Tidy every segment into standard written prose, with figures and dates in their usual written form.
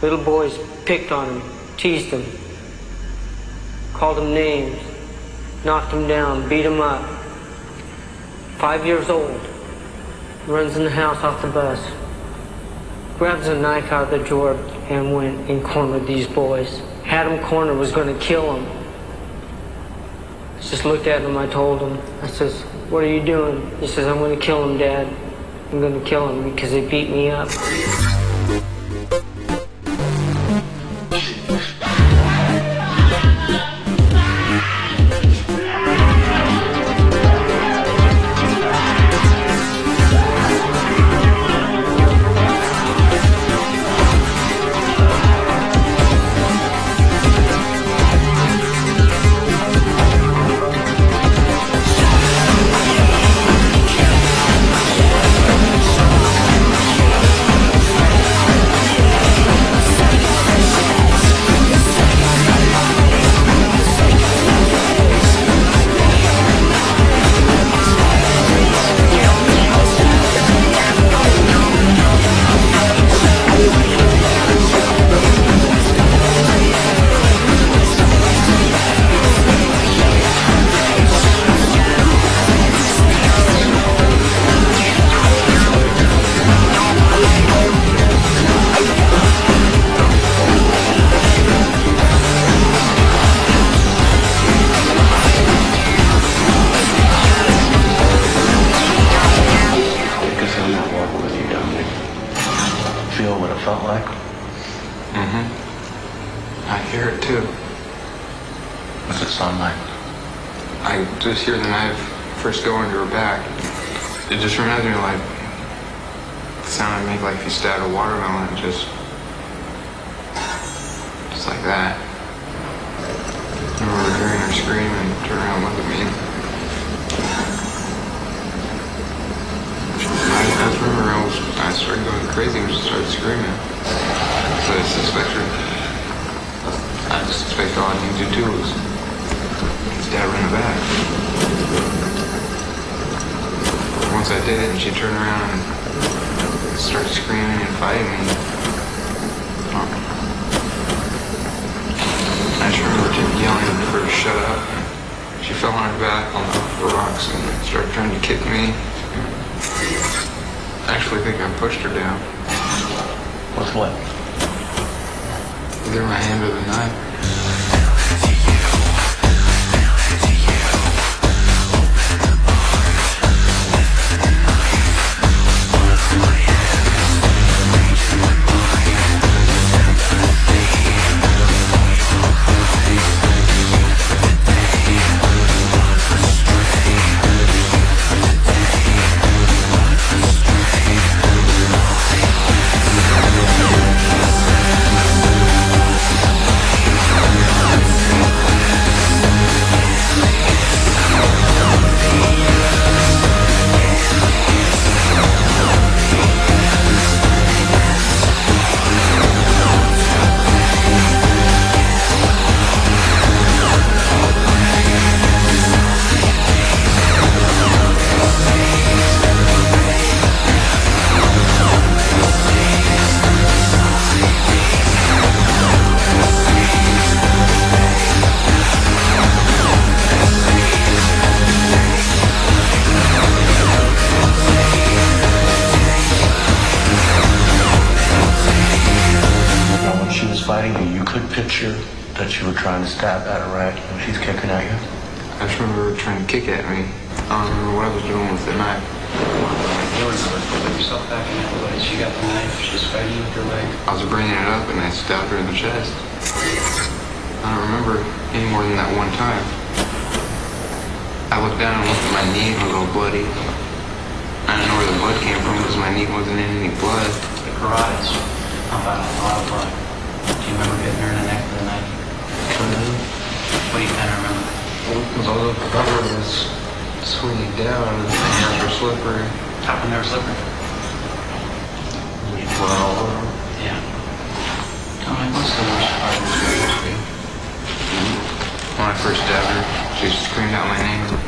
Little boys picked on him, teased him, called him names, knocked him down, beat him up. 5 years old, runs in the house off the bus, grabs a knife out of the drawer and went and cornered these boys. Had them cornered, was going to kill them. I just looked at him, I told him, I says, "What are you doing?" He says, "I'm going to kill him, Dad. I'm going to kill him because they beat me up." Feel what it felt like? I hear it too. What's it sound like? I just hear the knife first go into her back. It just reminds me of like the sound I make like if you stab a watermelon, just like that. I remember hearing her scream and turn around and look at me. I just remember I started going crazy when she started screaming. So I just suspect all I need to do is stab her in the back. Once I did it and she turned around and started screaming and fighting me, I just remember yelling at her to shut up. She fell on her back on the rocks and started trying to kick me. I actually think I pushed her down. With what? Either my hand or the knife. Picture that you were trying to stab at her, right? And she's kicking at you? I just remember her trying to kick at me. I don't remember what I was doing with the knife. You remember putting yourself back in that way. She got the knife, she's fighting with her leg. I was bringing it up and I stabbed her in the chest. I don't remember any more than that one time. I looked down and looked at my knee, a little bloody. I don't know where the blood came from because my knee wasn't in any blood. The carotid pump out a lot of blood. Do you remember getting her in the neck with a knife? What do you kind of remember? The little cover was swinging down and the hands were slippery. How come they were slippery? Blood all over them. Yeah. Tell me, what's the worst part of this experience for you? When I first stabbed her, she screamed out my name.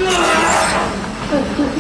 Ah!